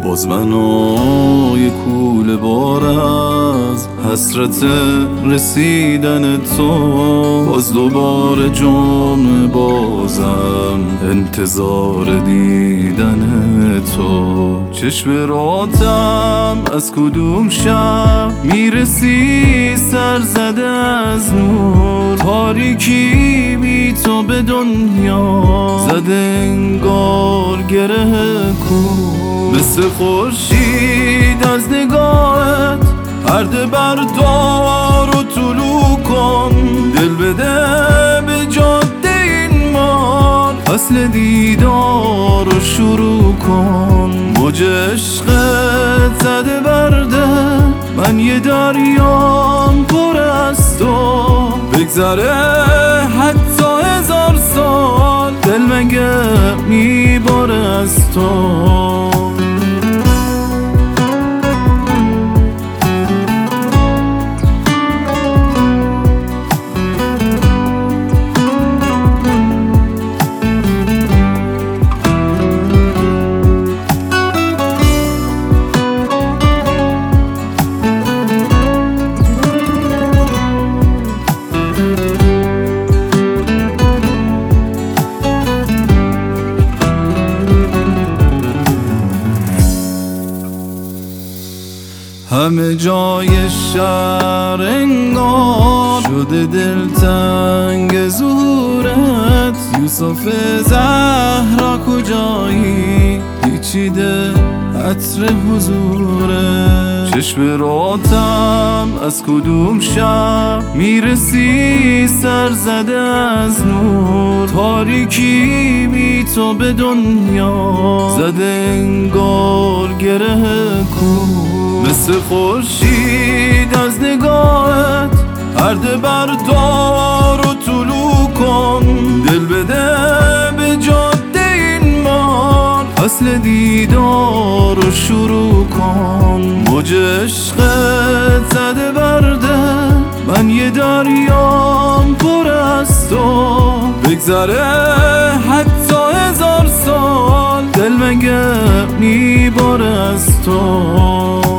باز منو کوله بار از حسرت رسیدن تو، باز دوباره جمعه بازم انتظار دیدن تو. چشم راتم از کدوم شب میرسی سرزده از نور، تاریکی بی تو به دنیا زده انگار گره کور. مثل خورشید از نگاهت پرده بردار و طلوع کن، دل بده به جاده این مار، فصل دیدار رو شروع کن. موج عشقت زده برده من یه دریام پر از تو، بگذره حتی 1000 سال دل مگه میباره از تو. همه جای شهر انگار شده دلتنگ ظهورت، یوسف زهرا کجایی پیچیده عطر حضورت. چشم راتم از کدوم شب میرسی سرزده از نور، تاریکی بی تو به دنیا زده انگار گره کور. مثل خورشید از نگاهت پرده بردار و طلوع کن، دل بده به جاده این مار، فصل دیدار رو شروع کن. موج عشقت زده برده من یه دریام پر از تو، بگذره حتی 1000 سال دل مگه میباره از تو.